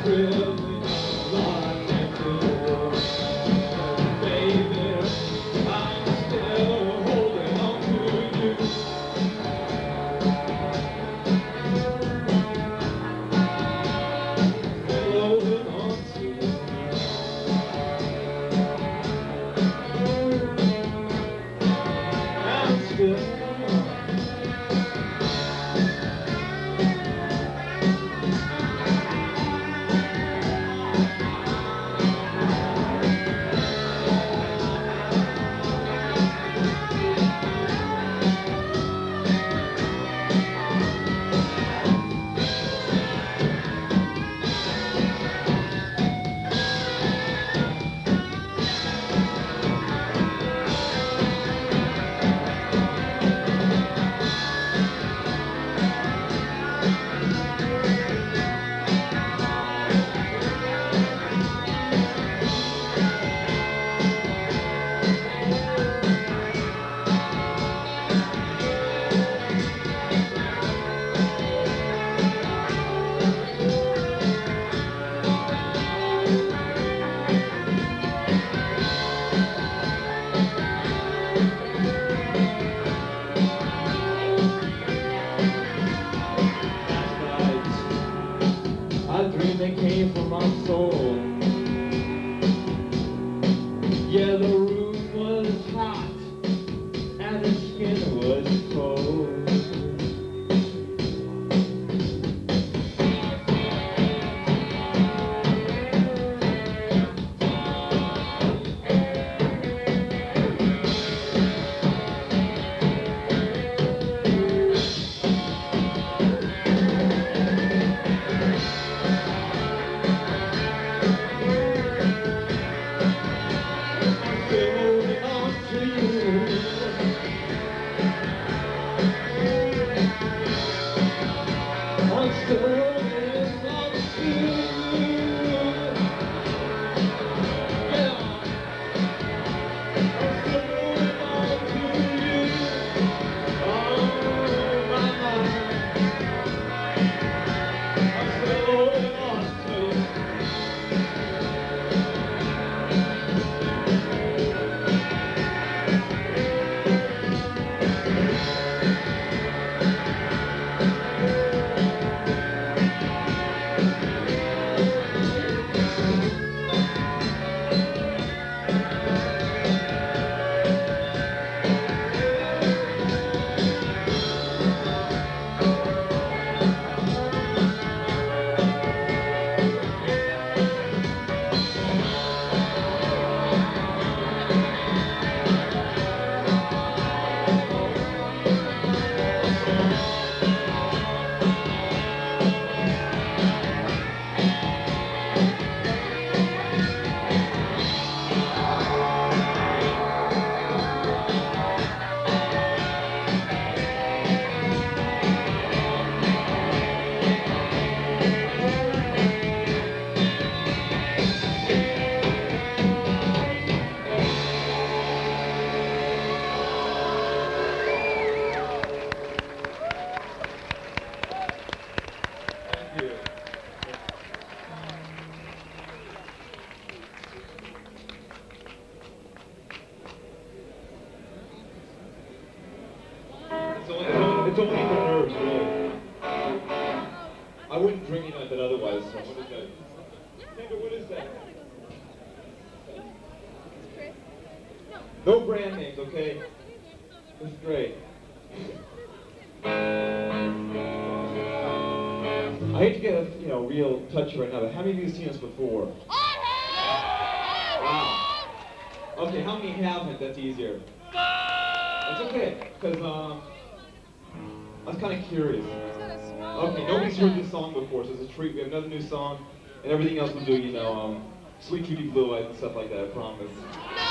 It's only for nerves, really. I wouldn't drink it that otherwise, so what is that? Nigga, what is that? No brand names, okay? This is great. I hate to get a real touchy right now, but how many of you have seen us before? Wow. Okay, how many haven't? That's easier. That's okay, because I was kind of curious. Okay, nobody's heard this song before, so it's a treat. We have another new song, and everything else we'll do, Sweet Tutti Blue Eyes and stuff like that, I promise.